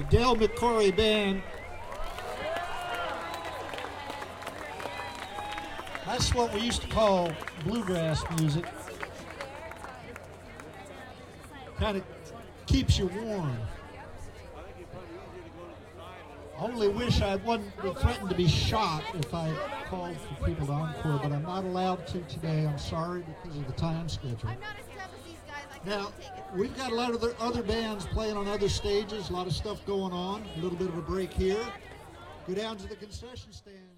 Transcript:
Dale McCory Band. That's what we used to call bluegrass music. Kind of keeps you warm. I only wish I wouldn't threatened to be shot if I called for people to encore, but I'm not allowed to today. I'm sorry because of the time schedule. I'm not as tough as these guys. I Now, can't take it. we've got a lot of other bands playing on other stages, a lot of stuff going on, a little bit of a break here. Go down to the concession stand.